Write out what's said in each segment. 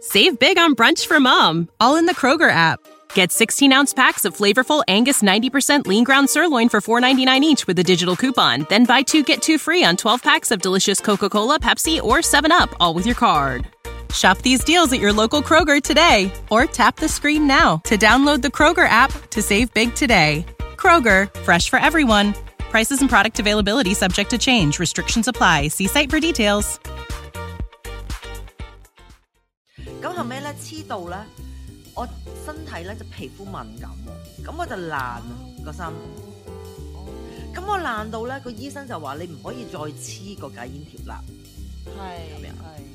Save big on brunch for mom, all in the Kroger app. Get 16-ounce packs of flavorful Angus 90% lean ground sirloin for $4.99 each with a digital coupon. Then buy 2, get 2 free on 12 packs of delicious Coca-Cola, Pepsi, or 7-Up, all with your card. Shop these deals at your local Kroger today, or tap the screen now to download the Kroger app to save big today. Kroger, fresh for everyone. Prices and product availability subject to change. Restrictions apply. See site for details. 咁後尾咧黐到咧，我身體咧就皮膚敏感喎，咁我就爛個心。咁我爛到咧，個醫生就話你唔可以再黐個戒煙貼啦。係。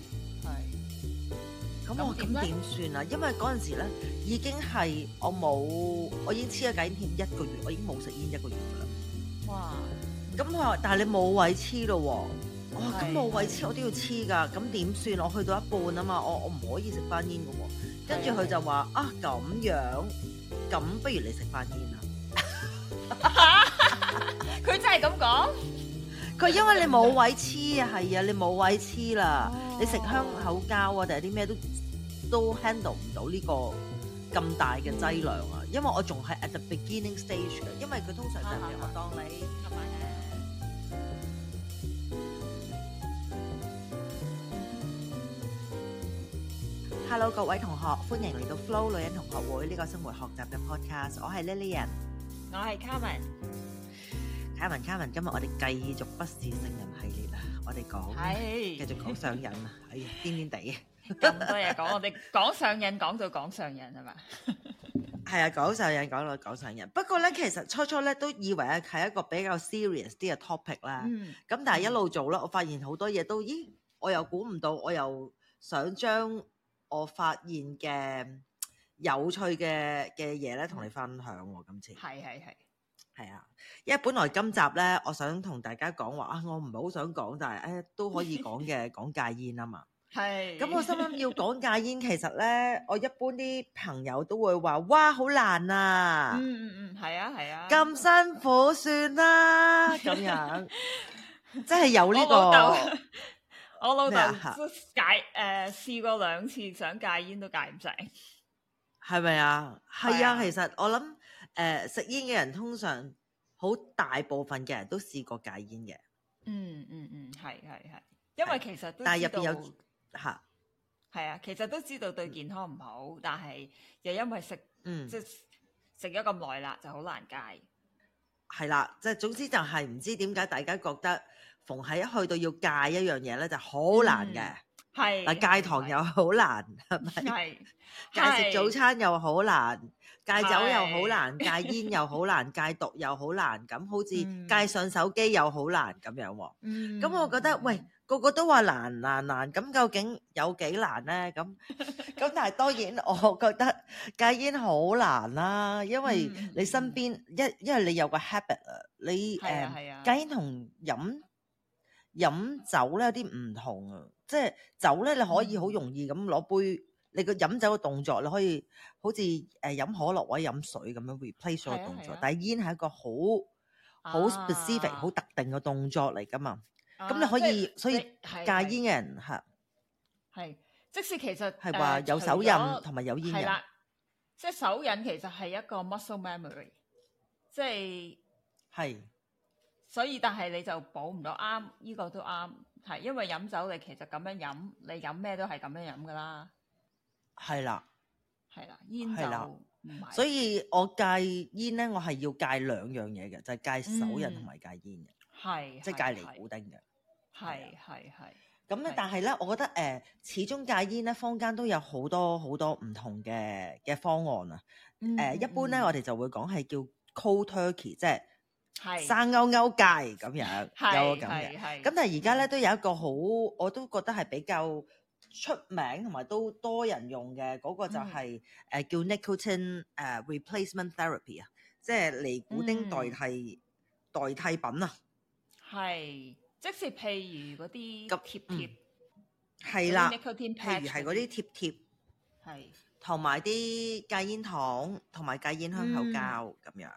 咁我咁點算啊？因為嗰陣時咧已經係我已經黐咗戒煙貼1個月，我已經冇食煙1個月噶啦。哇！咁佢話，但係你冇位黐咯喎。咁冇位黐我都要黐㗎，咁點算？我去到一半啊嘛，我唔可以食翻煙㗎喎。跟住佢就話咁樣，咁不如你食翻煙啦。 佢真係咁講？ 佢因為你冇位黐啊，係啊，你冇位黐啦，你食香口膠啊定係啲咩都 handle 唔到呢個咁大嘅劑量啊，因為我仲係 at the beginning stage 嘅，因為佢通常就係我當你。Hello 各位同學，歡迎嚟到 Flo 女人同學會呢個生活學習嘅 podcast， 我係 Lilian， 我係 Carmen。 今日我哋繼續不是聖人系列啊，我哋繼續講上癮啊，哎呀癲癲地咁多嘢講，我哋講上癮講到講上癮係嘛？ 係啊，講上癮講到講上癮。不過咧，其實初咧都以為係一個比較 serious 啲嘅 topic 啦。咁但係一路做啦，我發現好多嘢都，我又估唔到，我又想將我發現嘅有趣嘅嘢咧，同你分享喎。今次係啊，因為本來今集咧，我想同大家講話我唔係好想講，但係都可以講嘅，講戒煙啊嘛。係。咁我心諗要講戒煙，其實咧，我一般啲朋友都會話，哇，好難啊！ 係啊， 咁辛苦算啦，咁樣，即係有呢個。 我老豆試過2次想戒煙都戒唔成， 係咪啊？係啊，其實我諗食煙嘅人通常好大部分嘅人都試過戒煙嘅。 係，因為其實都但係入邊有係啊，其實都知道對健康唔好，但係又因為即係食咗咁耐啦，就好難戒。 係啦，即係總之就係唔知點解大家覺得逢係一去到要戒一樣嘢咧就好難嘅，戒糖又好難，係咪？戒食早餐又好難，戒酒又好難，戒煙又好難，戒毒又好難，咁好似戒上手機又好難咁樣喎。咁我覺得喂，個個都話難，咁究竟有幾難咧？咁但係當然我覺得戒煙好難啦，因為你身邊因為你有個 habit 啊，你戒煙同飲酒咧有啲唔同啊，即係酒咧你可以好容易咁攞杯，你個飲酒嘅動作你可以好似飲可樂或者飲水咁樣 replace 咗個動作，但係煙係一個好 specific 好特定嘅動作嚟噶嘛，咁你可以所以戒煙嘅人係即使其實係話有手癮同埋有煙癮， 即係手癮其實係一個 muscle memory， 即係。所以但係你就補唔到啱，呢個都啱，係因為飲酒你其實咁樣飲，你飲咩都係咁樣飲噶啦。係啦，煙就唔係。所以我戒煙咧，我係要戒2樣嘢嘅，就係戒手癮同埋戒煙嘅，即係戒尼古丁嘅。係。咁咧，但係咧，我覺得始終戒煙咧，坊間都有好多唔同嘅方案啊。一般咧，我哋就會講係叫 cold turkey， 即係。生勾戒咁樣，有個咁嘅。咁但係而家咧都有一個我都覺得係比較出名同埋都多人用嘅嗰個就係叫 nicotine replacement therapy 啊，即係尼古丁代替品啊。係， 即是譬如嗰啲貼， 係啦，譬如係嗰啲貼，係。同埋啲戒煙糖，同埋戒煙香口膠咁樣。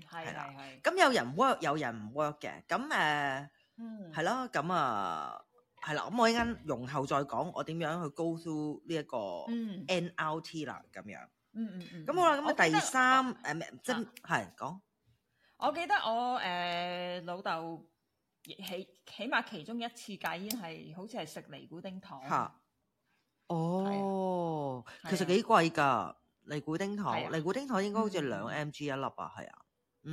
係。咁有人 work，有人唔 work 嘅。咁係咯。咁係啦，咁我一陣容後再講我點樣去 go through 呢一個 NLT 啦，咁樣。咁好啦，咁啊第三即係講。 我記得我老豆起碼其中一次戒煙係好似係食尼古丁糖。 哦，其實幾貴㗎尼古丁糖，尼古丁糖應該好似2 mg 一粒啊，係啊，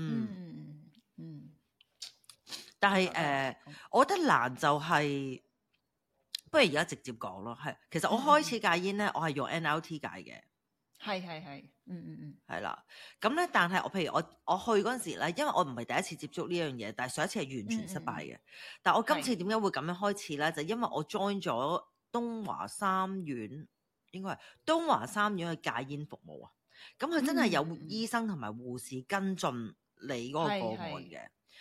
但係我覺得難就係，不如而家直接講咯，係，其實我開始戒煙咧，我係用 NLT 戒嘅， 係， 係啦，咁咧，但係我譬如我去嗰陣時咧，因為我唔係第一次接觸呢樣嘢，但係上一次係完全失敗嘅，但係我今次點解會咁樣開始咧？就因為我 join 咗東華三院，應該係東華三院嘅戒煙服務啊，咁佢真係有醫生同埋護士跟進你嗰個個案嘅。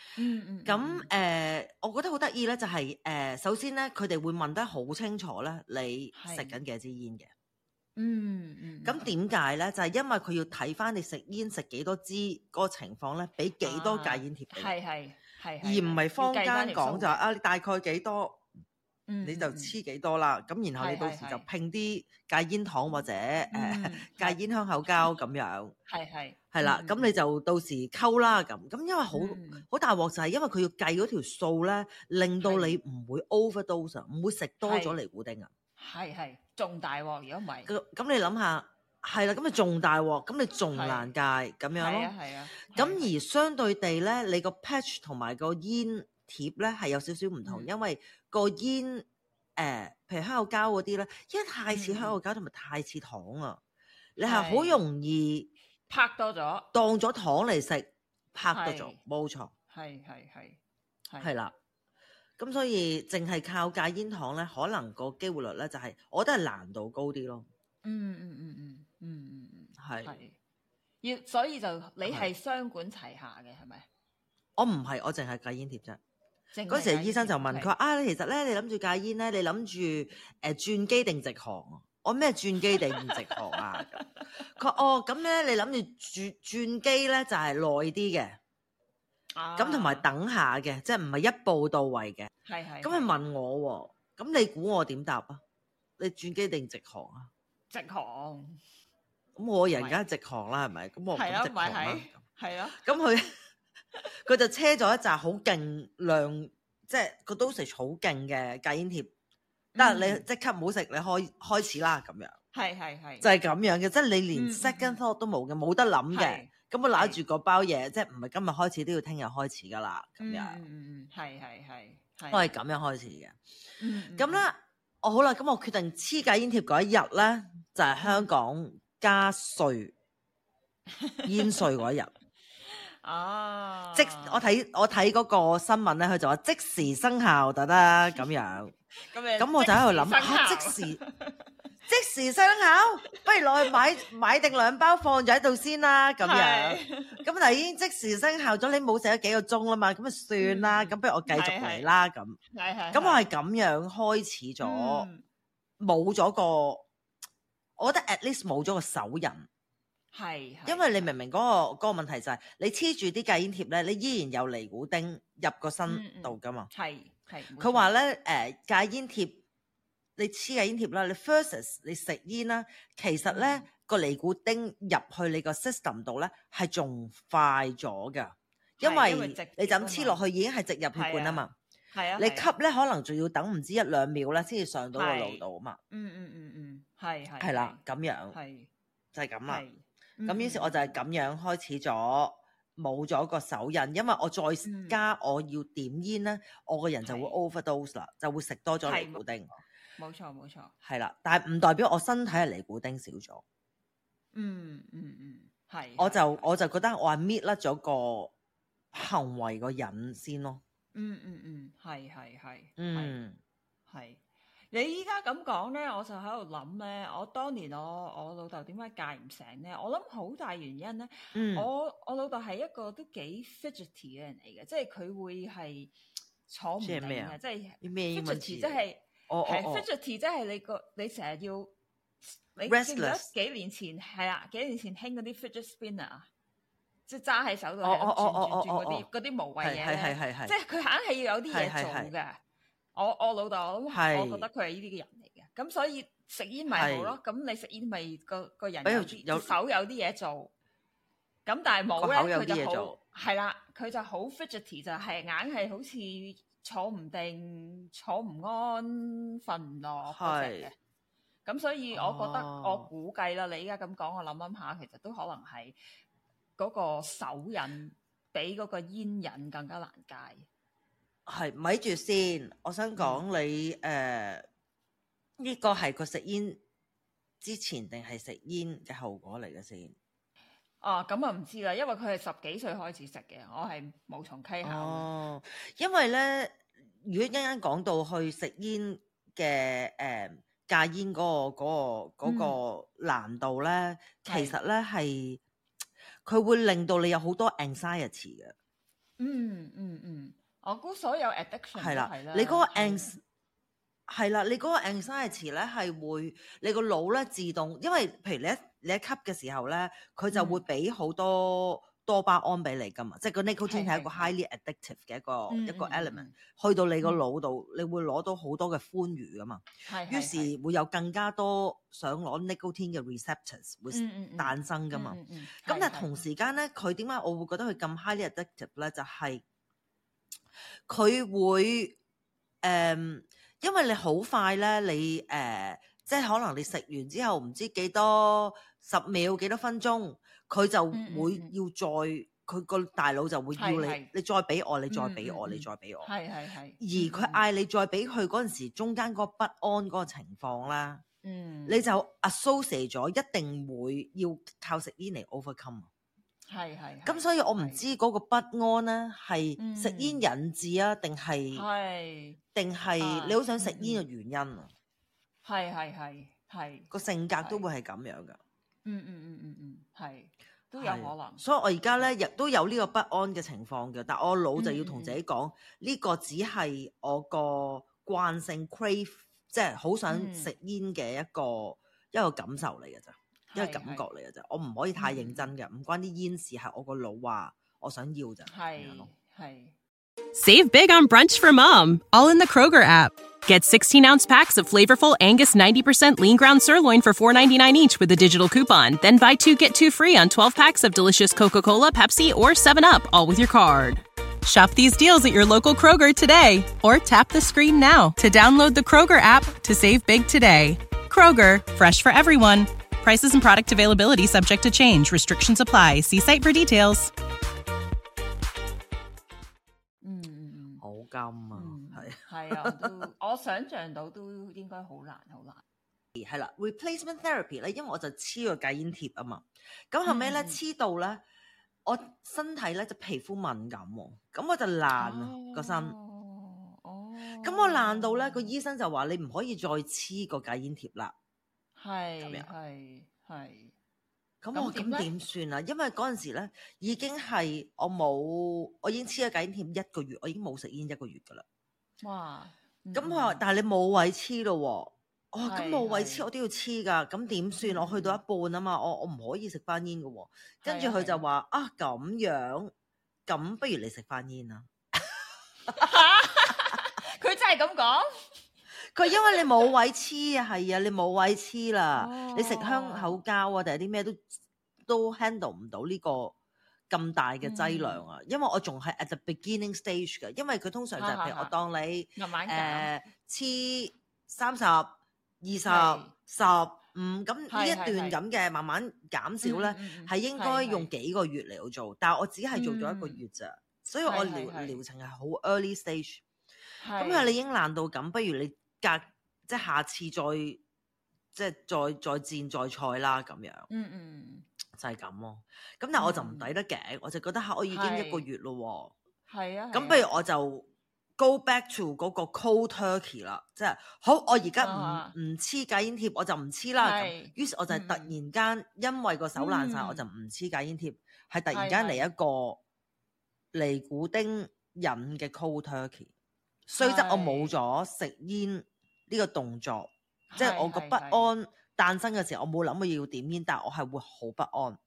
咁我覺得好得意咧，就係首先咧，佢哋會問得好清楚咧，你食緊幾支煙嘅。咁點解咧？就係因為佢要睇翻你食煙食幾多支嗰個情況咧，俾幾多戒煙貼俾你。係，而唔係坊間講就係你大概幾多，你就黐幾多啦。咁然後你到時就拼啲戒煙糖或者戒煙香口膠咁樣。係啦，咁你就到時溝啦咁，因為好大鑊就係因為佢要計嗰條數咧，令到你唔會 overdose，唔會食多咗尼古丁啊。 係仲大鑊，如果唔係， 咁你諗下，係啦，咁你仲大鑊，咁你仲難戒咁樣咯。係啊。咁而相對地咧，你個 patch 同埋個煙貼咧係有少少唔同，因為個煙譬如香口膠嗰啲咧，因為太似香口膠同埋太似糖啊，你係好容易拍多咗， 當咗糖嚟食，拍多咗，冇錯。係啦。咁所以淨係靠戒煙糖咧，可能個機會率咧就係，我覺得係難度高啲咯。係。 所以就你係雙管齊下嘅係咪？ 我唔係，我淨係戒煙貼啫。嗰時醫生就問佢話其實咧你諗住戒煙咧，你諗住轉機定直航？我咩轉機定直航啊？佢咁咧，你諗住轉機咧就係耐啲嘅。咁同埋等下嘅，即係唔係一步到位嘅。咁佢問我喎，咁你估我點答啊？你轉機定直航啊？ 直航。 咁我人梗係直航啦，係咪？咁我唔直航啦。 係咯。 咁佢就車咗一紮好勁量，即係個 dosage 好勁嘅戒煙貼。但係你即刻唔好食，你開始啦咁樣。係。就係咁樣嘅，即係你連 second thought 都冇嘅，冇得諗嘅。咁我揦住個包嘢，即係唔係今日開始都要聽日開始噶啦，咁樣。係。我係咁樣開始嘅。咁咧，好啦，咁我決定黐戒煙貼嗰一日咧，就係香港加稅煙稅嗰一日。我睇嗰個新聞咧，佢就話即時生效得啦，咁樣。咁我就喺度諗即時生效，不如落去買定2包放咗喺度先啦，咁樣。咁但係已經即時生效咗，你冇食咗幾個鐘啦嘛，咁啊算啦，咁不如我繼續嚟啦，咁。咁我係咁樣開始咗，冇咗個，我覺得 at least 冇咗個手印。因為你明唔明嗰個問題就係你黐住啲戒煙貼咧，你依然有尼古丁入個身度噶嘛。佢話咧戒煙貼。你黐戒煙貼啦，你 versus 你食煙啦，其實咧個尼古丁入去你個 system 度咧係仲快咗噶，因為你就咁黐落去已經係直入血管啊嘛。你吸咧可能仲要等唔知1-2秒咧先至上到個腦度啊嘛。係啦，咁樣就係咁啦。咁於是我就係咁樣開始咗，冇咗個手印，因為我再加我要點煙咧，我個人就會 overdose 啦，就會食多咗尼古丁。 冇錯， 係啦，但係唔代表我身體係尼古丁少咗。 係。 我就覺得我係搣甩咗個行為個癮先咯。 係。你依家咁講咧，我就喺度諗咧，我當年我老豆點解戒唔成咧？我諗好大原因咧。我老豆係一個都幾 fidgety 嘅人嚟嘅，即係佢會係坐唔定嘅，即係咩英文詞？ 即係。fidgety 即係你成日要你記得幾年前興嗰啲 fidget spinner，即係揸喺手度轉嗰啲無謂嘢咧，即係佢硬係要有啲嘢做嘅。 我老豆，我覺得佢係呢啲嘅人嚟嘅，咁所以食煙咪好咯。咁你食煙咪個人手有啲嘢做，咁但係冇咧，佢就好係啦，佢就好 fidgety， 就係硬係好似坐唔定、坐唔安、瞓唔落嗰隻嘅。咁所以我覺得我估計啦，你依家咁講，我諗下，其實都可能係嗰個手癮比嗰個煙癮更加難戒。 係，咪住先，我想講你呢個係佢食煙之前定係食煙嘅後果嚟嘅先？ 咁啊唔知啦，因為佢係10幾歲開始食嘅，我係無從稽考。 因為咧，如果一陣講到去食煙嘅戒煙嗰個難度咧，其實咧係佢會令到你有好多 anxiety 嘅。 我估所有 addiction 係啦，你嗰個 anxiety 咧係會你個腦咧自動，因為譬如你一吸嘅時候咧，佢就會俾好多多巴胺俾你噶嘛，即係個 nicotine 係一個 highly addictive 嘅一個 element，去到你個腦度，你會攞到好多嘅歡愉噶嘛，於是會有更加多想攞 nicotine 嘅 receptors 會誕生噶嘛。咁但係同時間咧，佢點解我會覺得佢咁 highly addictive 咧？就係佢會因為你好快咧，你即係可能你食完之後唔知幾多10秒幾多分鐘，佢就會要再佢個大腦就會要你再俾我，你再俾我，你再俾我。係。而佢嗌你再俾佢嗰陣時，中間嗰個不安嗰個情況啦，你就 associate 咗一定會要靠食煙嚟 overcome。係。咁所以我唔知嗰個不安咧係食煙引致啊，定係你好想食煙嘅原因啊？係個性格都會係咁樣噶。 係都有可能。 所以我而家咧亦都有呢個不安嘅情況嘅，但我腦就要同自己講，呢個只係我個慣性 crave， 即係好想食煙嘅一個感受嚟嘅咋。一個感覺嚟嘅啫，我唔可以太認真嘅，唔關啲煙事，係我個腦話我想要咋。係。 Save big on brunch for mom, all in the Kroger app. Get 16-ounce packs of flavorful Angus 90% lean ground sirloin for $4.99 each with a digital coupon. Then buy 2 get 2 free on 12 packs of delicious Coca-Cola, Pepsi, or 7-Up, all with your card. Shop these deals at your local Kroger today, or tap the screen now to download the Kroger app to save big today. Kroger, fresh for everyone. Prices and product availability subject to change. Restrictions apply. See site for details. 好金啊， 係啊，我想象到都應該好難。 係啦 ，replacement therapy 咧，因為我就黐個戒煙貼啊嘛，咁後尾咧黐到咧，我身體咧就皮膚敏感喎，咁我就爛啊個身。咁我爛到咧，個醫生就話你唔可以再黐個戒煙貼啦。係，咁我咁點算啊？因為嗰陣時咧已經係我已經黐咗戒煙貼1個月，我已經冇食煙1個月噶啦。哇！咁佢話，但係你冇位黐咯喎，咁冇位黐我都要黐噶，咁點算？我去到一半啊嘛，我唔可以食翻煙噶喎。跟住佢就話咁樣，咁不如你食翻煙啦。 佢真係咁講？ 佢因為你冇位黐啊，係啊，你冇位黐啦，你食香口膠啊，定係啲咩都 handle 唔到呢個咁大嘅劑量啊，因為我仲係 at the beginning stage 嘅，因為佢通常就係譬如我當你黐30、20、15，咁呢一段咁嘅慢慢減少咧，係應該用幾個月嚟到做，但係我只係做咗1個月咋，所以我療程係好 early stage。咁係你已經爛到咁，不如你即係下次再戰再賽啦咁樣。就係咁咯。咁但係我就唔抵得頸，我就覺得我已經1個月咯。係啊。咁不如我就 go back to 嗰個 cold turkey 啦，即係好，我而家唔黐戒煙貼，我就唔黐啦。於是我就突然間因為個手爛晒，我就唔黐戒煙貼，係突然間嚟一個尼古丁癮嘅 cold turkey。雖則我冇咗食煙呢個動作，即係我個不安誕生嘅時候，我冇諗過要點煙，但係我係會好不安。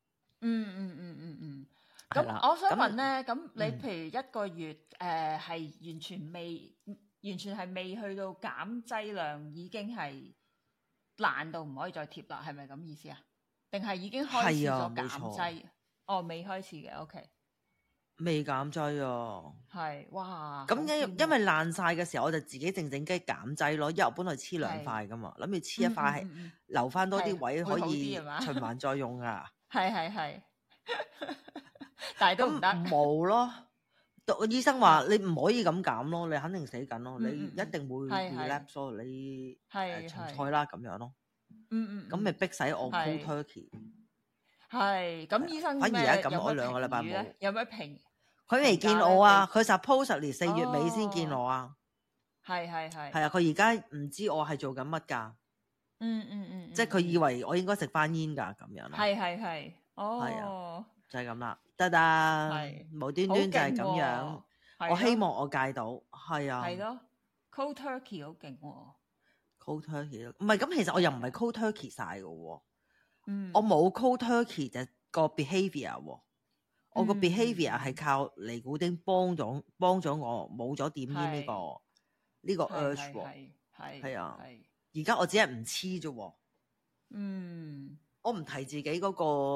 咁我想問咧，咁你譬如1個月係完全未完全係未去到減劑量，已經係爛到唔可以再貼啦，係咪咁意思啊？定係已經開始咗減劑？哦，未開始嘅 ，OK。 未減劑啊， 係哇！ 咁因為爛晒嘅時候，我就自己靜靜雞減劑咯。因為我本來黐2塊噶嘛，諗住黐1塊係留翻多啲位可以循環再用啊。 係，但係都唔得。 冇咯，醫生話你唔可以咁減咯，你肯定死緊咯，你一定會 relapse 咯，你重賽啦咁樣咯。咁咪逼使我 cold turkey。係咁，醫生反而而家咁我2個禮拜冇。 有咩評？ 佢未見我啊！佢 supposedly 4月尾先見我啊！ 係啊！佢而家唔知我係做緊乜㗎？即係佢以為我應該食翻煙㗎咁樣。 係啊，就係咁啦，得啦，無端端就係咁樣。我希望我戒到，係啊。 係咯 ，cold turkey 好勁喎 ！cold turkey 唔係咁，其實我又唔係 cold turkey 晒㗎喎。我冇 cold turkey 就個 behaviour 喎。我個 behaviour 係靠尼古丁幫咗我冇咗點煙呢個 urge 喎，係啊，而家我只係唔黐啫喎，我唔提自己嗰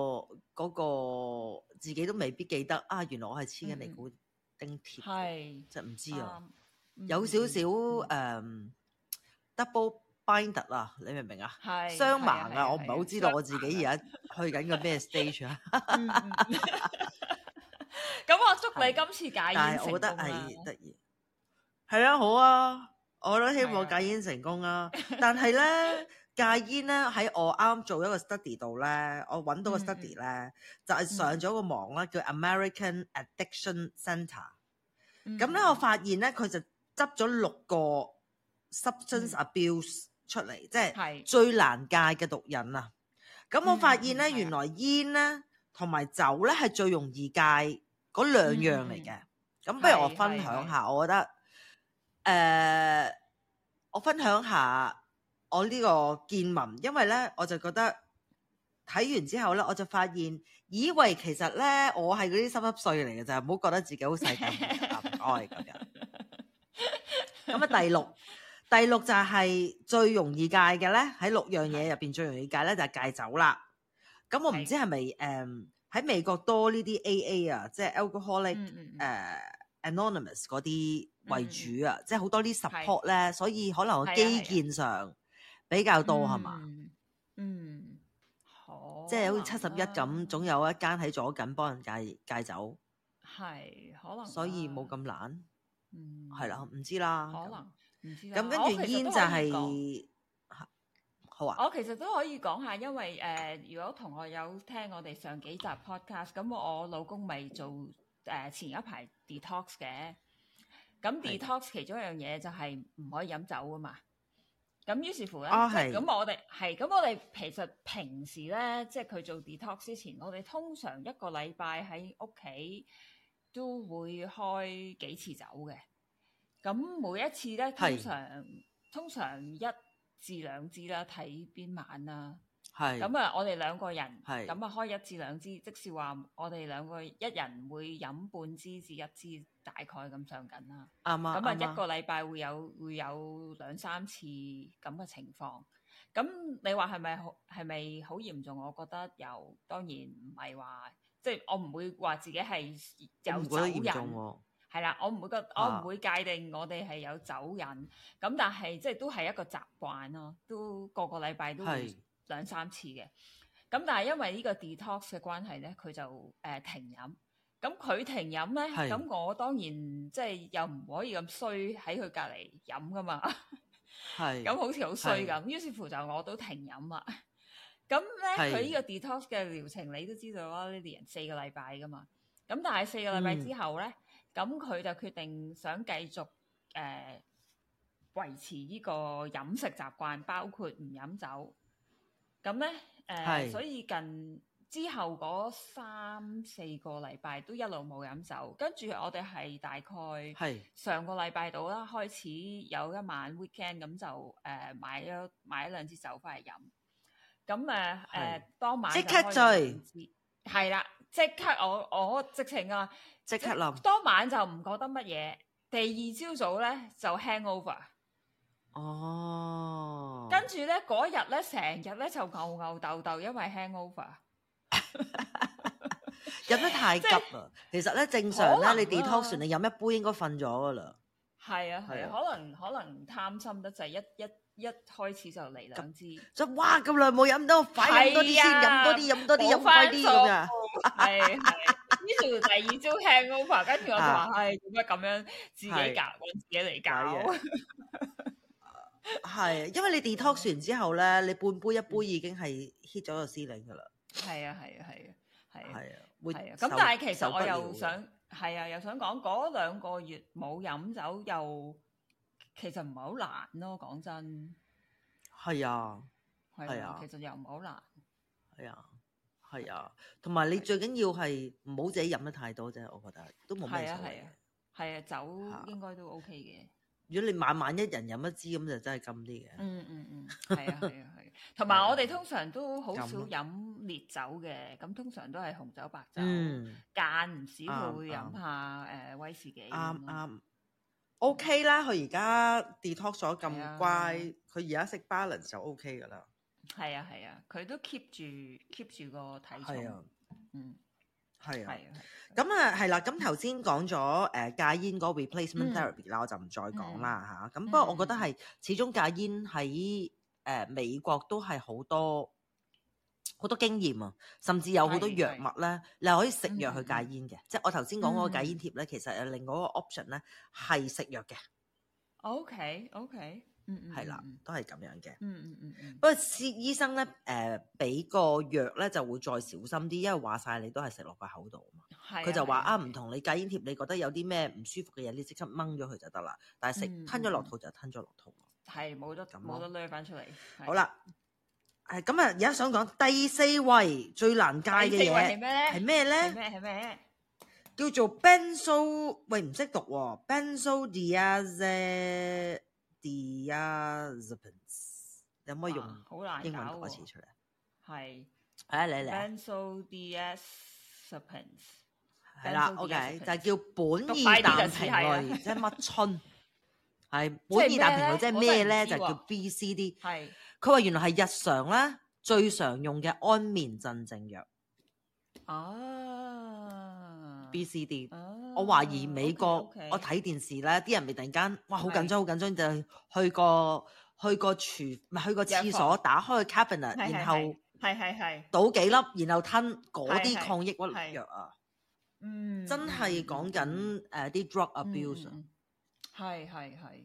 個自己都未必記得啊，原來我係黐緊尼古丁貼，即係唔知啊，有少少double binder 啊，你明唔明啊？雙盲啊，我唔係好知道我自己而家去緊個咩 stage 啊。 咁我祝你今次戒煙成功啦！ 但係我覺得係得意，係啊，好啊，我都希望戒煙成功啊！但係咧戒煙咧喺我啱做一個 study 度咧，我揾到個 study 咧就係上咗個網啦，叫 American Addiction Center。咁咧我發現咧佢就執咗6個 substance abuse 出嚟，即係最難戒嘅毒癮啊！咁我發現咧原來煙咧同埋酒咧係最容易戒嗰2樣嚟嘅。咁不如我分享下，我覺得我分享下我呢個見聞，因為咧我就覺得睇完之後咧，我就發現以為其實咧我係嗰啲濕碎嚟嘅就係，唔好覺得自己好細膽唔該咁樣。咁啊第六就係最容易戒嘅咧，喺6樣嘢入邊最容易戒咧就係戒酒啦。咁我唔知係咪喺美國多呢啲 AA 啊，即係 alcoholic anonymous 嗰啲為主啊，即係好多啲 support 咧，所以可能個基建上比較多係嘛？好，即係好似71咁，總有一間喺左近幫人戒酒， 係可能， 所以冇咁難，係啦，唔知啦， 可能唔知。 咁跟住煙就係。 我其實都可以講下，因為如果同學有聽我哋上幾集 podcast，咁我老公咪做前一排 detox 嘅，咁 detox 其中一樣嘢就係唔可以飲酒啊嘛。咁於是乎咧，咁我哋其實平時咧，即係佢做 detox 之前，我哋通常1個禮拜喺屋企都會開幾次酒嘅。咁每一次咧，通常1至2支啦，睇邊晚啦。咁啊，我哋2個人，咁啊開1至2支，即是話我哋2個一人會飲半支至1支，大概咁上緊啦。啱啊。咁啊1個禮拜會有2-3次咁嘅情況。咁你話係咪好嚴重？我覺得又當然唔係話，即係我唔會話自己係有酒癮。係啦，我唔會界定我哋係有酒癮，咁但係即係都係一個習慣咯，都個禮拜都會2-3次嘅。咁但係因為呢個 detox 嘅關係咧，佢就停飲。咁佢停飲咧，咁我當然即係又唔可以咁衰喺佢隔離飲噶嘛。咁好似好衰咁，於是乎就我都停飲啦。咁咧佢呢個 detox 嘅療程你都知道啦，呢啲人4個禮拜噶嘛。咁但係4個禮拜之後咧。咁佢就決定想繼續維持呢個飲食習慣，包括唔飲酒。咁咧所以之後嗰3-4個禮拜都一路冇飲酒。跟住我哋係大概上個禮拜度啦，開始有一晚 weekend 咁就買咗2支酒翻嚟飲。咁當晚即刻醉， 係啦，即刻我直情啊！ 即刻淋， 當晚就唔覺得乜嘢， 第二朝早咧就 hangover。 哦。 跟住咧嗰日咧成日咧就吽哣豆，因為 hangover。 飲得太急啦，其實咧正常咧，你 detox 你飲一杯應該瞓咗噶啦。 係啊，可能貪心得滯，一開始就嚟2支， 就哇咁耐冇飲到，快飲多啲先，飲多啲，飲快啲咁啊！ 係，於是第二朝 hangover，跟住我就話：係做乜咁樣自己揾自己嚟搞？ 係，因為你 detox 完之後咧，你半杯一杯已經係 hit 咗個 ceiling 噶啦。係啊。咁但係其實我又想講嗰2個月冇飲酒，又其實唔係好難咯。講真，係啊，其實又唔係好難。係啊，同埋你最緊要係唔好自己飲得太多啫。我覺得都冇咩所謂。係啊，酒應該都 OK 嘅。如果你晚一人飲一支咁就真係禁啲嘅。係啊。同埋我哋通常都好少飲烈酒嘅，咁通常都係紅酒、白酒，間唔少會飲下威士忌。啱。OK 啦，佢而家 detox 咗咁乖，佢而家識 balance 就 OK 噶啦。係啊，佢都 keep 住個體重。係啊。咁啊，係啦。咁頭先講咗戒煙嗰個 replacement therapy 啦，我就唔再講啦嚇。咁不過我覺得係始終戒煙喺美國都係好多經驗啊，甚至有好多藥物咧，你可以食藥去戒煙嘅。即係我頭先講嗰個戒煙貼咧，其實有另外一個 option 咧係食藥嘅。OK。係啦，都係咁樣嘅。不過醫生咧，俾個藥咧就會再小心啲，因為話晒你都係食落個口度啊嘛。佢就話唔同你戒煙貼，你覺得有啲咩唔舒服嘅嘢，你即刻掹咗佢就得啦。但係吞咗落肚就吞咗落肚。係冇得掠翻出嚟。好啦，咁啊，而家想講第4位最難戒嘅嘢係咩咧？係咩？叫做 benzo， 喂唔識讀喎 ，benzodiazepines。你可唔可以用英文讀一次出嚟？係嚟 benzodiazepines 係啦 ，OK 就係叫苯二氮平類，即係乜春？係苯二氮平類，即係咩咧？就叫 BCD。係佢話原來係日常咧最常用嘅安眠鎮靜藥。BCD。我懷疑美國，我睇電視咧，啲人咪突然間，哇，好緊張，就去個廁所，打開個 cabinet，然後倒幾粒，然後吞嗰啲抗抑鬱藥啊，真係講緊啲 drug abuse，係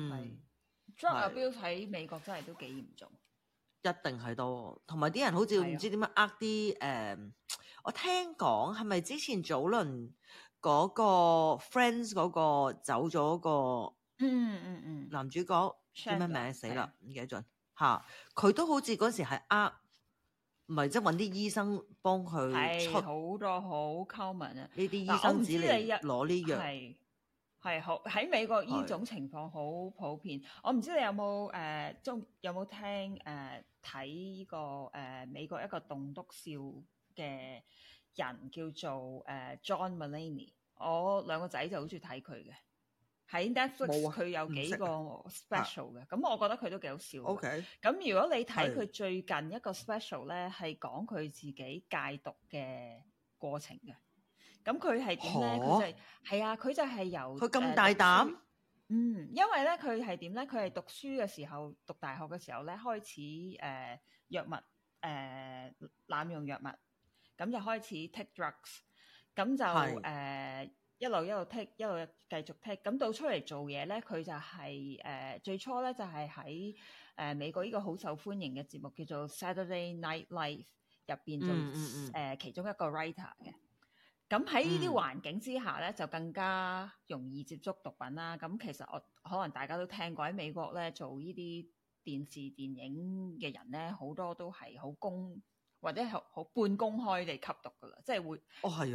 ，drug abuse 喺美國真係都幾嚴重，一定係多，同埋啲人好似唔知點樣啲我聽講係咪之前早輪嗰個 Friends 嗰個走咗個男主角叫咩名死啦，唔記得咗嚇，佢都好似嗰時係唔係即係揾啲醫生幫佢出好多好 common 啊，呢啲醫生紙嚟攞呢藥係好喺美國呢種情況好普遍。我唔知你有冇有冇聽睇呢個美國一個棟篤笑嘅人叫做John Mulaney， 我2個仔就好中意睇佢嘅，喺 Netflix 佢有幾個 special 嘅，咁我覺得佢都幾好笑。OK， 咁如果你睇佢最近一個 special 咧，係講佢自己戒毒嘅過程嘅，咁佢係點咧？佢就係由佢咁大膽，因為咧佢係點咧？佢係讀書嘅時候，讀大學嘅時候咧，開始藥物濫用藥物。咁就開始 take drugs， 咁就一路 take， 一路繼續 take， 咁到出嚟做嘢咧，佢就係最初咧就係喺美國呢個好受歡迎嘅節目叫做 Saturday Night Live 入邊做其中一個 writer 嘅。咁喺呢啲環境之下咧，就更加容易接觸毒品啦。咁其實可能大家都聽過喺美國咧做呢啲電視電影嘅人咧，好多都係好或者好半公開地吸毒噶啦，即係會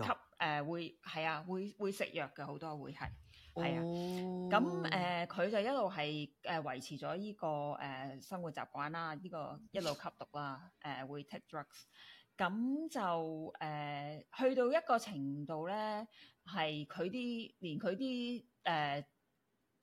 吸會食藥嘅，好多會係啊。咁佢就一路係維持咗呢個生活習慣啦，呢個一路吸毒啦，會 take drugs。咁就去到一個程度咧，係連佢啲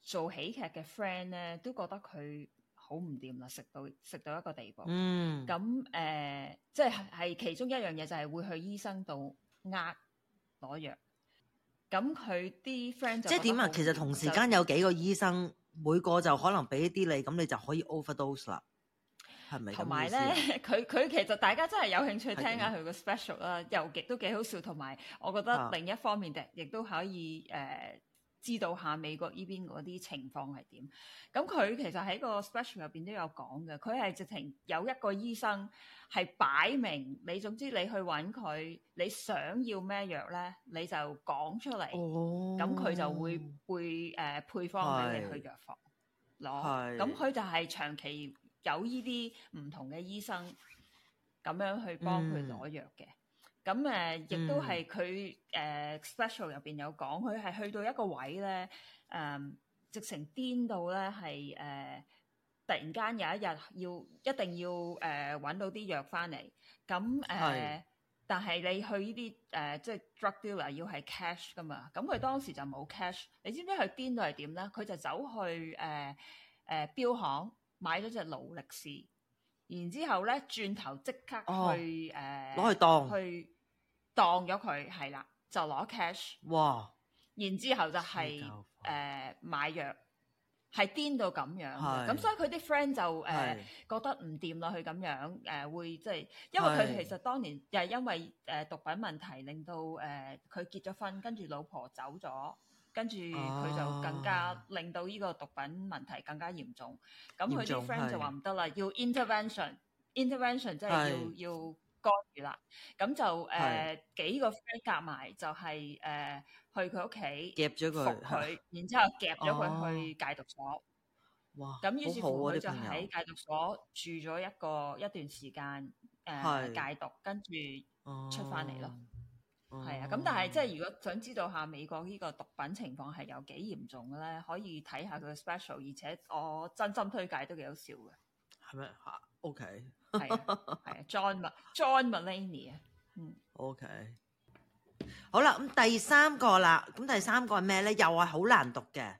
做喜劇嘅 friend 咧，都覺得佢好唔掂啦，食到一個地步。咁即係其中一樣嘢就係會去醫生度攞藥。咁佢啲 friend 就即係點啊？其實同時間有幾個醫生，每個就可能俾啲你，咁你就可以 overdose 啦。係咪？ 同埋咧，佢其實大家真係有興趣聽下佢個 special 啦，又都幾好笑。同埋我覺得另一方面亦都可以知道下美國呢邊嗰啲情況係點。咁佢其實喺個 special 入邊都有講嘅，佢係直情有一個醫生係擺明你，總之你去揾佢，你想要咩藥咧，你就講出嚟，咁佢就會配方俾你去藥房攞。咁佢就係長期有呢啲唔同嘅醫生咁樣去幫佢攞藥嘅。咁亦都係佢special 入邊有講，佢係去到一個位咧，直情癲到咧係突然間有一日一定要揾到啲藥翻嚟。咁但係你去呢啲即係 drug dealer 要係 cash 噶嘛，咁佢當時就冇 cash。你知唔知佢癲到係點咧？佢就走去錶行買咗隻勞力士，然之後咧轉頭即刻去攞去當咗佢，係啦，就攞 cash。 哇！ 然之後就係買藥，係癲到咁樣嘅。咁所以佢啲 friend 就覺得唔掂啦，佢咁樣會即係，因為佢其實當年又係因為毒品問題，令到佢結咗婚，跟住老婆走咗，跟住佢就更加令到呢個毒品問題更加嚴重。咁佢啲 friend 就話唔得啦，要 intervention 即係要干預啦。咁就幾個 friend 夾埋就係去佢屋企夾咗佢，然之後夾咗佢去戒毒所。 哇！ 咁於是乎佢就喺戒毒所住咗一段時間戒毒，跟住出翻嚟咯。係啊，咁但係即係如果想知道下美國呢個毒品情況係有幾嚴重嘅咧，可以睇下佢嘅 special， 而且我真心推介都幾好笑嘅。 係咩？OK， 係啊，John Mulaney 啊 ，OK， 好啦，咁第三個啦，咁第三個係咩咧？又係好難讀嘅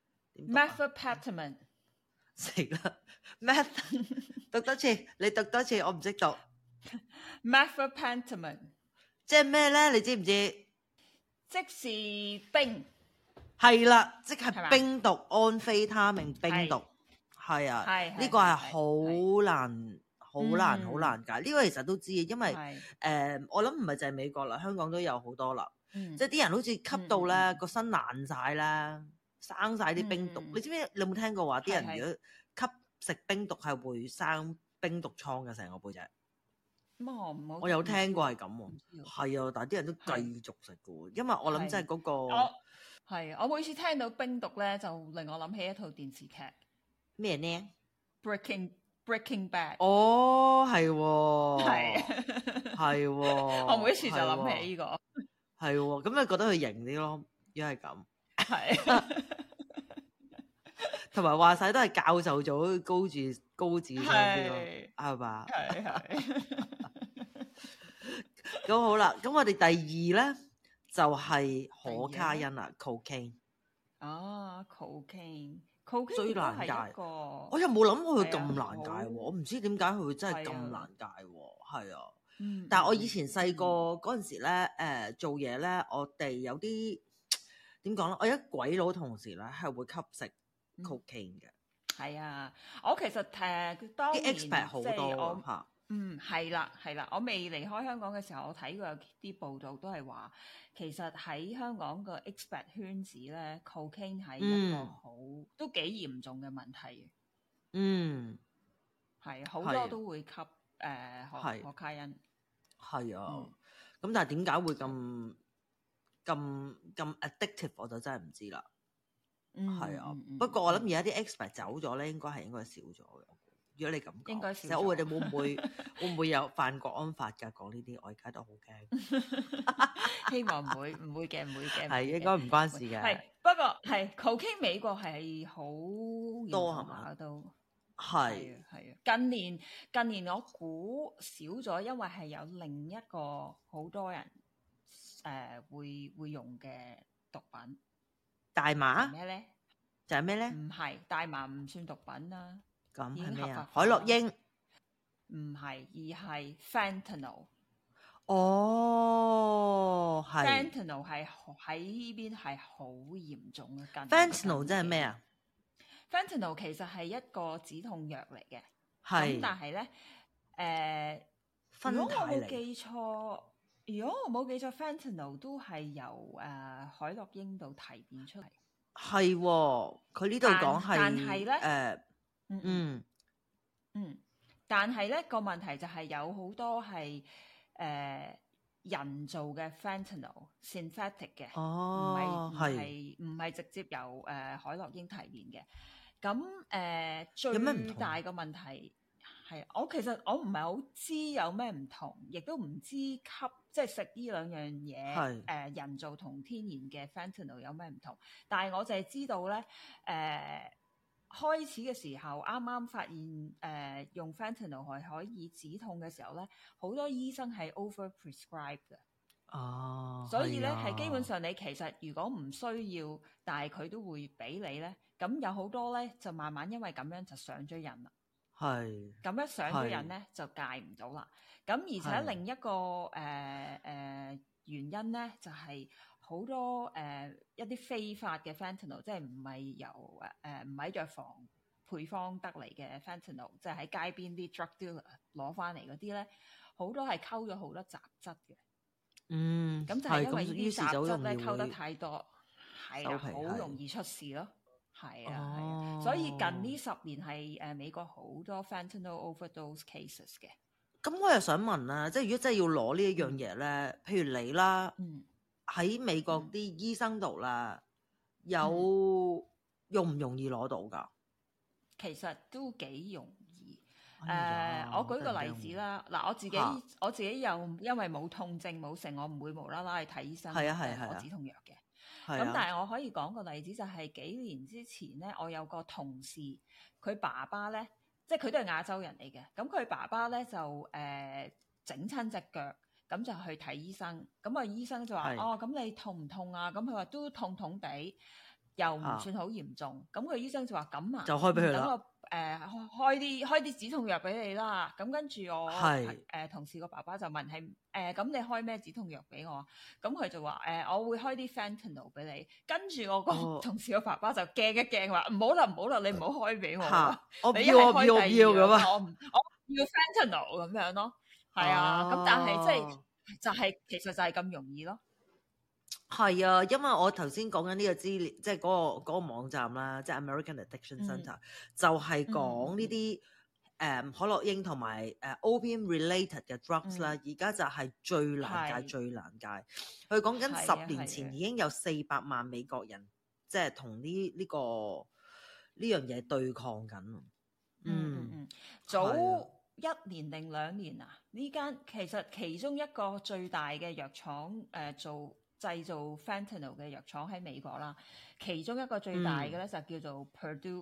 ，Methamphetamine。 死啦 ，Meth 讀多次，你讀多次，我唔識讀。 Methamphetamine 即係咩咧？你知唔知？ 即是冰。 係啦，即係冰毒，安非他命冰毒。係啊，呢個係好難解。呢個其實都知嘅，因為我諗唔係就係美國啦，香港都有好多啦。即係啲人好似吸到咧個身爛晒啦，生晒啲冰毒。你知唔知？你有冇聽過話啲人如果食冰毒係會生冰毒瘡嘅成個背脊？我有聽過係咁喎，係啊，但係啲人都繼續食嘅喎，因為我諗真係嗰個我每次聽到冰毒咧，就令我諗起一套電視劇。 咩呢 Breaking Bad。 哦，係喎，係喎， 我每一次就諗起呢個， 係喎，咁咪覺得佢型啲咯，如果係咁， 係， 同埋話晒都係教授咗高智商啲咯，係嘛？ 係。 咁好啦，咁我哋第二咧就係可卡因啦 ，cocaine。 cocaine 最難戒，我又冇諗過佢咁難戒喎，我唔知點解佢會真係咁難戒喎，係啊。但係我以前細個嗰陣時咧，做嘢咧，我哋有啲點講咧，我有啲鬼佬同事咧係會吸食 cocaine 嘅。 係啊，我其實當年 expert 好多嚇。 係啦，我未離開香港嘅時候，我睇過有啲報道都係話，其實喺香港個 expat 圈子咧 ，cocaine 係一個都幾嚴重嘅問題。係好多都會吸可卡因。 係啊，咁但係點解會咁 addictive，我就真係唔知啦。係啊，不過我諗而家啲 expat 走咗咧，應該少咗嘅。如果你咁講， 應該少。 我哋會唔會有犯國安法㗎？講呢啲，我而家都好驚。 希望唔會嘅。 係應該唔關事嘅。 係不過係 cocaine 美國係好多係嘛都係啊。近年我估少咗，因為係有另一個好多人會用嘅毒品。 大麻咩咧？ 就係咩咧？ 唔係，大麻唔算毒品啦。 咁係咩啊？海洛因？ 唔係，而係 fentanyl。 哦，係。 fentanyl 係喺呢邊係好嚴重嘅。 fentanyl 即係咩啊？ fentanyl 其實係一個止痛藥嚟嘅。 係。 咁但係咧，如果我冇記錯 fentanyl 都係由海洛因度提煉出嚟。 係喎，佢呢度講係。 但係咧，但係咧個問題就係有好多係人造嘅 fentanyl synthetic 嘅，唔係直接由海洛因提煉嘅。咁最大嘅問題係其實我唔係好知有咩唔同，亦都唔知即係食呢兩樣嘢人造同天然嘅 fentanyl 有咩唔同。但係我就係知道咧開始嘅時候，啱啱發現用 fentanyl 係可以止痛嘅時候咧，好多醫生係 over prescribe 嘅。所以咧係基本上你其實如果唔需要，但係佢都會俾你咧。咁有好多咧就慢慢因為咁樣就上咗癮啦。咁一上咗癮咧就戒唔到啦。咁而且另一個原因咧就係、好多一啲非法嘅 fentanyl， 即係唔係由唔喺藥房配方得嚟嘅 fentanyl， 即係喺街邊啲 drug dealer 攞翻嚟嗰啲咧，好多係溝咗好多雜質嘅。咁就係因為呢啲雜質咧溝得太多，係啊，好容易出事咯。係啊，所以近呢10年係美國好多 fentanyl overdose cases 嘅。 咁我又想問啦，即係如果真係要攞呢一樣嘢咧，譬如你啦，喺美國啲醫生度啦，容唔容易攞到㗎？ 其實都幾容易。我舉個例子啦，嗱，我自己又因為冇痛症冇成，我唔會無啦啦去睇醫生攞止痛藥嘅。咁但係我可以講個例子，就係幾年之前咧，我有個同事，佢爸爸咧，即係佢都係亞洲人嚟嘅。咁佢爸爸咧就整親隻腳，咁就去睇醫生。咁啊醫生就話：咁你痛唔痛啊？咁佢話都痛痛地，又唔算好嚴重。咁佢醫生就話：咁啊， 就開俾佢啦。 等我開啲止痛藥俾你啦。咁跟住我同事個爸爸就問係咁你開咩止痛藥俾我？咁佢就話我會開啲 fentanyl 俾你。跟住我個同事個爸爸就驚一驚，話唔好啦，你唔好開俾我。你要咁啊？我要 fentanyl 咁樣咯。係啊，咁但係其實就係咁容易咯。 係啊，因為我頭先講緊呢個資料，即係嗰個網站啦，即係 American Addiction Center，就係講呢啲海洛因同埋opium related 嘅 drugs 啦。而家就係最難戒，最難戒。佢講緊10年前已經有400萬美國人，即係同呢樣嘢對抗緊。 早1年定2年啊？呢間其實其中一個最大嘅藥廠製造 fentanyl 嘅藥廠喺美國啦，其中一個最大嘅咧就叫做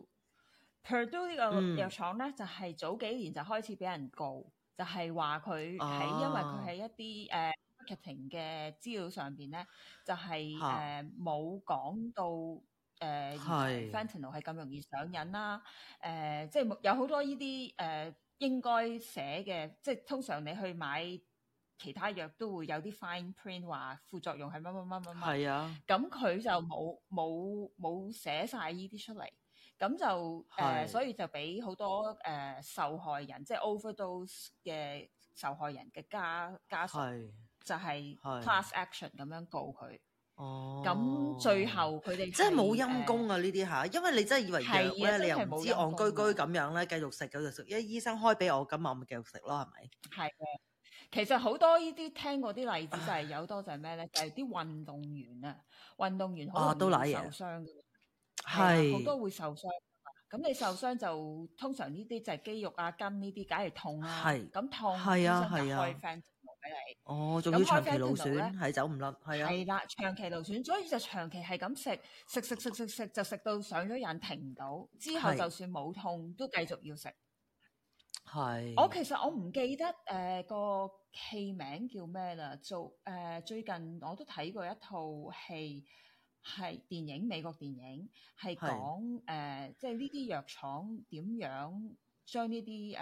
Purdue 呢個藥廠咧就係早幾年就開始俾人告，就係話佢因為佢喺一啲marketing 嘅資料上邊咧就係冇講到fentanyl 係咁容易上癮啦，即係有好多呢啲應該寫嘅，即係通常你去買其他藥都會有啲 fine print 話副作用係乜乜乜乜乜，係啊，咁佢就冇寫晒呢啲出嚟，咁就所以就俾好多受害人，即係 overdose 嘅受害人嘅家屬，就係 class action 咁樣告佢。咁最後佢哋真係冇陰功啊！呢啲嚇，因為你真係以為藥咧，你又唔知戇居居咁樣咧，繼續食，因為醫生開俾我，咁我咪繼續食咯，係咪？係嘅。 其實好多呢啲聽過啲例子就係有多就係咩咧？就係啲運動員啊，運動員好容易受傷嘅，係好多會受傷。咁你受傷就通常呢啲就係肌肉啊、筋呢啲，梗係痛啦。係咁痛，醫生就開 fentanyl 俾你。仲要長期勞損，係走唔甩。係啦，長期勞損，所以就長期係咁食，就食到上咗癮停唔到，之後就算冇痛都繼續要食。其實我唔記得個戲名叫咩啦，最近我都睇過一套戲， 係電影，美國電影係講即係呢啲藥廠點樣將呢啲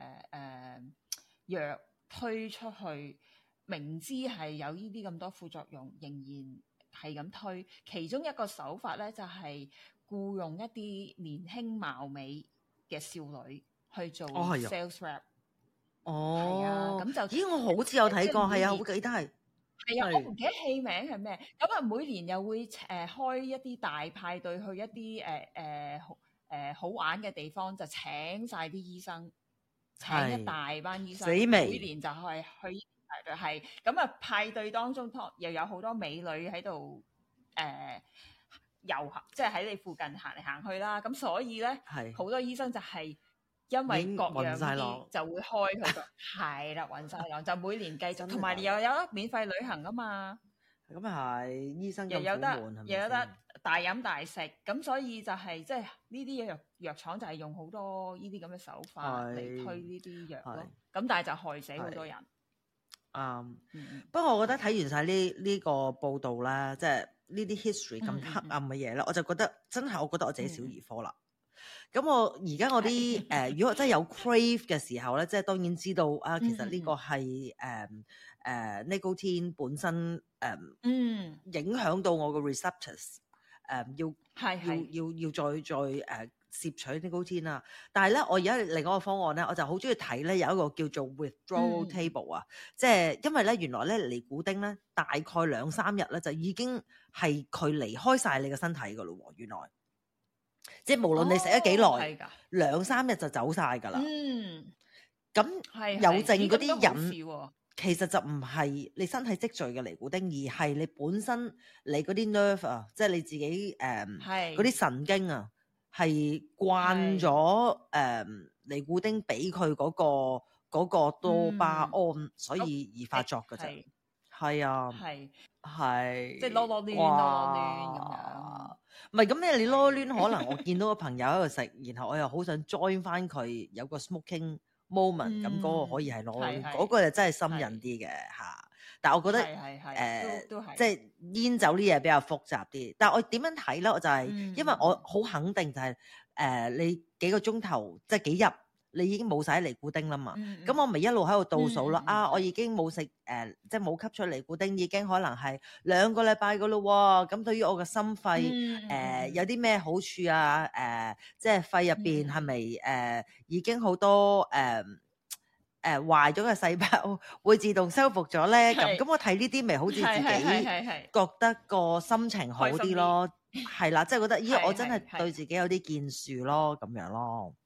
藥推出去，明知係有呢啲咁多副作用，仍然係咁推。其中一個手法咧，就係僱用一啲年輕貌美嘅少女去做 sales rep。 哦， 係啊，咁就咦，我好似有睇過，係啊，我記得係。 係啊，我唔記得戲名係咩。咁啊，每年又會開一啲大派對，去一啲好玩嘅地方，就請晒啲醫生，請一大班醫生，每年就係去派對。係咁啊，派對當中又有好多美女喺度遊行，即係喺你附近行嚟行去啦。咁所以咧，好多醫生就係因為各樣啲就會開佢個係啦，暈晒浪就每年繼續，同埋又有得免費旅行啊嘛。 咁係醫生又有得大飲大食，咁所以就係即係呢啲藥廠就係用好多呢啲咁嘅手法嚟推呢啲藥咯。咁但係就害死好多人。 不過我覺得睇完晒呢個報道啦，即係呢啲 history 咁黑暗嘅嘢咧，我就覺得真係，我覺得我自己小兒科啦。咁我而家我啲如果真係有 crave 嘅時候咧，即係當然知道啊，其實呢個係nicotine 本身影響到我個 receptors 要再攝取 nicotine 啊。但係咧，我而家另外一個方案咧，我就好中意睇咧，有一個叫做 withdrawal table 啊，即係因為咧原來咧尼古丁咧大概2-3日咧就已經係佢離開晒你個身體噶咯喎，原來。即係無論你食咗幾耐，2-3日就走晒㗎啦。咁有剩嗰啲人，其實就唔係你身體積聚嘅尼古丁，而係你本身你嗰啲 nerve 啊，即係你自己嗰啲神經啊，係慣咗尼古丁俾佢嗰個多巴胺，所以而發作㗎啫。係啊，係即係囉囉攣咁樣。 唔係咁你囉攣，可能我見到個朋友喺度食，然後我又好想 join 翻佢有個 smoking moment，咁嗰個可以係囉攣，嗰個就真係深入啲嘅嚇。但係我覺得即係煙酒呢嘢比較複雜啲。但係我點樣睇咧？我就係因為我好肯定就係你幾個鐘頭即係幾日，你已經冇晒尼古丁啦嘛，咁我咪一路喺度倒數咯。我已經冇食即係冇吸出尼古丁，已經可能係2個禮拜噶咯喎。咁對於我嘅心肺有啲咩好處啊？即係肺入邊係咪已經好多壞咗嘅細胞會自動修復咗咧？咁我睇呢啲咪好似自己覺得個心情好啲咯。係啦，即係覺得咦，我真係對自己有啲建樹咯，咁樣咯。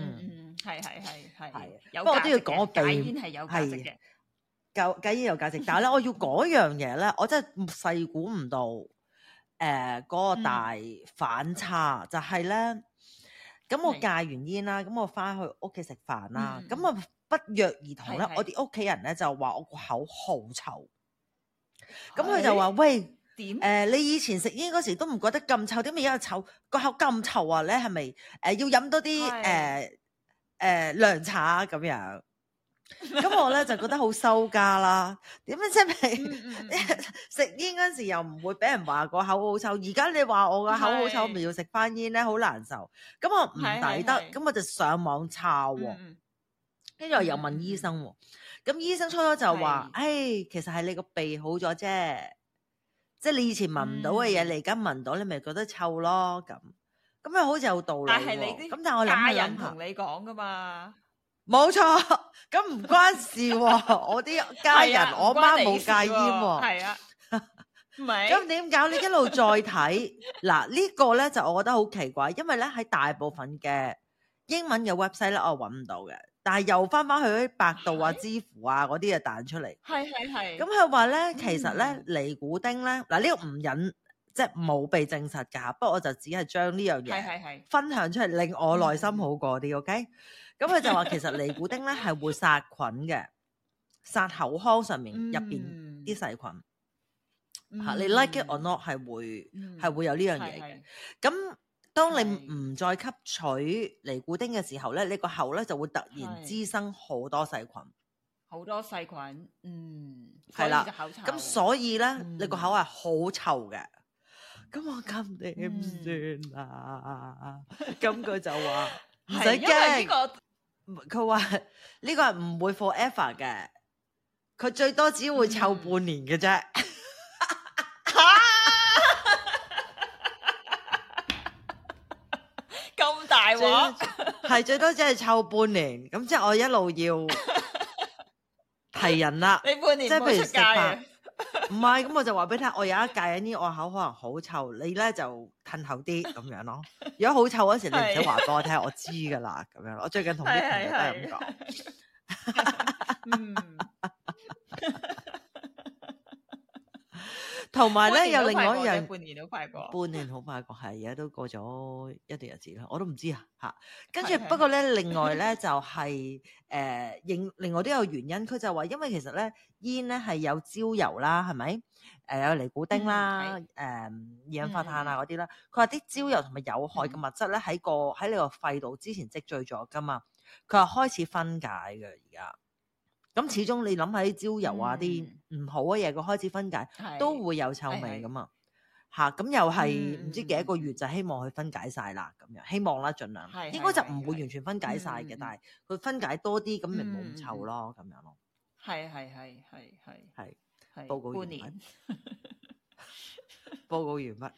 係。 不過我都要講個戒煙係有價值嘅， 戒煙有價值。但係咧，我要講一樣嘢咧，我真係細估唔到嗰個大反差，就係咧，咁我戒完煙啦，咁我翻去屋企食飯啦，咁啊不約而同咧，我啲屋企人咧就話我個口好臭，咁佢就話喂。你以前食煙嗰時都唔覺得咁臭，點解而家臭個口咁臭啊？你係咪要飲多啲涼茶啊？咁樣咁我咧就覺得好羞家啦。點解即係食煙嗰時又唔會俾人話個口好臭，而家你話我個口好臭，咪要食翻煙咧，好難受。咁我唔抵得，咁我就上網抄喎，跟住我又問醫生喎。咁醫生初初就話，其實係你個鼻好咗啫。即係你以前聞唔到嘅嘢，你而家聞到，你咪覺得臭咯。咁又好似有道理。但係你啲但我家人同你講噶嘛？冇錯，咁唔關事喎。我啲家人，我媽冇戒煙喎。係啊，唔係。咁點搞？你一路再睇嗱，呢個咧就我覺得好奇怪，因為咧喺大部分嘅英文嘅 website 咧，我揾唔到嘅。但係又翻去啲百度啊、知乎啊嗰啲啊彈出嚟，係。咁佢話咧，其實咧尼古丁咧嗱，呢個唔引即係冇被證實㗎，不過我就只係將呢樣嘢分享出嚟，令我內心好過啲。OK，咁佢就話其實尼古丁咧係會殺菌嘅，殺口腔上面入邊啲細菌嚇。你 like it or not 係會有呢樣嘢嘅。咁當你唔再吸取尼古丁嘅時候咧，你個口咧就會突然滋生好多細菌，係啦。咁所以咧，你個口係好臭嘅。 咁我咁點算啊？咁佢就話唔使驚， 佢話呢個係唔會 forever 嘅，佢最多只會湊半年嘅啫。 咁大鑊， 係最多只係湊半年，咁即係我一路要提人啦。 你半年即係譬如食飯， 唔係咁我就話俾你聽，我有一戒緊啲我口可能好臭，你咧就褪後啲咁樣咯。如果好臭嗰時，你唔使話俾我聽，我知噶啦咁樣咯。我最近同啲朋友都係咁講。同埋咧，有另外一樣， 半年都快過， 半年好快過，係而家都過咗一段日子啦，我都唔知啊嚇。跟住不過咧，另外咧就係另外都有原因，佢就話因為其實咧煙咧係有焦油啦，係咪？有尼古丁啦，二氧化碳啊嗰啲啦。佢話啲焦油同埋有害嘅物質咧喺你個肺度之前積聚咗噶嘛，佢話開始分解嘅而家。咁始終你諗下啲焦油啊啲唔好嘅嘢，佢開始分解都會有臭味噶嘛嚇，咁又係唔知幾多個月就希望佢分解晒啦咁樣，希望啦盡量，應該就唔會完全分解晒嘅，但係佢分解多啲咁咪冇咁臭咯咁樣咯。 係報告完畢，報告完畢，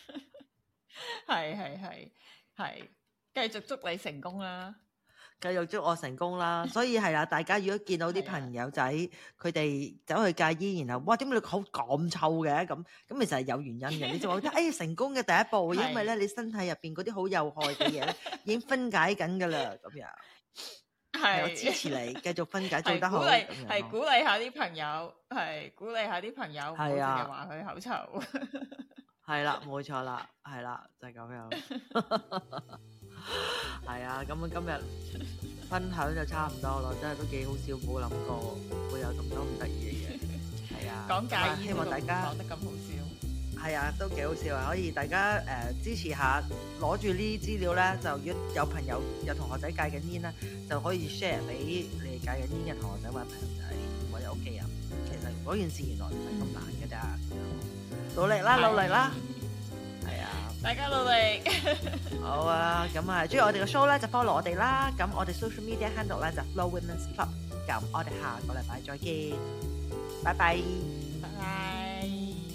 係繼續祝你成功啦！ 繼續祝我成功啦，所以係啦，大家如果見到啲朋友仔佢哋走去戒煙，然後哇點解你口咁臭嘅咁其實係有原因嘅，你就話成功嘅第一步，因為咧你身體入邊嗰啲好有害嘅嘢咧已經分解緊噶啦，咁樣係我支持你繼續分解做得好， 係鼓勵下啲朋友，係鼓勵下啲朋友，唔好淨係話佢口臭， 係啦，冇錯啦，係啦，就係咁樣。係啊，咁今日分享就差唔多咯，真係都幾好笑，冇諗過會有咁多唔得意嘅嘢。係啊， 講戒煙， 希望大家講得咁好笑。 係啊，都幾好笑啊！可以大家支持下，攞住呢啲資料咧，就如果有朋友有同學仔戒緊煙咧，就可以 share 俾你戒緊煙嘅同學仔或者朋友仔或者屋企人。其實嗰件事原來唔係咁難嘅咋，努力啦，努力啦！係啊， 大家努力。 好啊，咁啊，中意我哋嘅 show 咧就 follow 我哋啦。咁我哋 social media handle 咧就 Flo Women's Club。咁我哋下個禮拜再見，拜拜。 拜拜。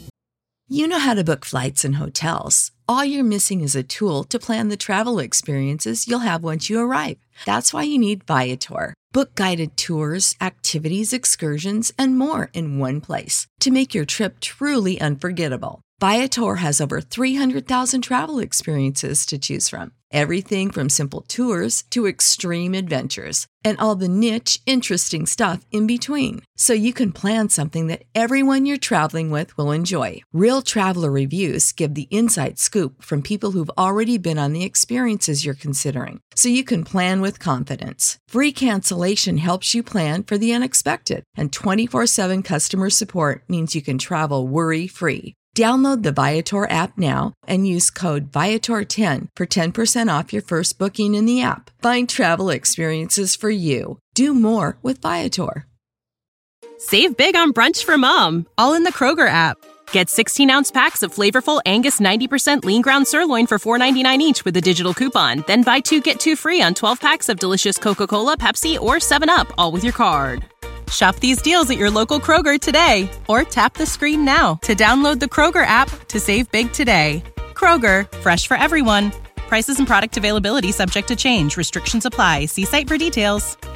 You know how to book flights and hotels. All you're missing is a tool to plan the travel experiences you'll have once you arrive. That's why you need Viator. Book guided tours, activities, excursions, and more in one place to make your trip truly unforgettable. Viator has over 300,000 travel experiences to choose from. Everything from simple tours to extreme adventures and all the niche, interesting stuff in between. So you can plan something that everyone you're traveling with will enjoy. Real traveler reviews give the inside scoop from people who've already been on the experiences you're considering. So you can plan with confidence. Free cancellation helps you plan for the unexpected. And 24/7 customer support means you can travel worry-free. Download the Viator app now and use code Viator10 for 10% off your first booking in the app. Find travel experiences for you. Do more with Viator. Save big on brunch for mom, all in the Kroger app. Get 16-ounce packs of flavorful Angus 90% lean ground sirloin for $4.99 each with a digital coupon. Then buy 2, get 2 free on 12 packs of delicious Coca-Cola, Pepsi, or 7-Up, all with your card. Shop these deals at your local Kroger today, or tap the screen now to download the Kroger app to save big today. Kroger, fresh for everyone. Prices and product availability subject to change. Restrictions apply. See site for details.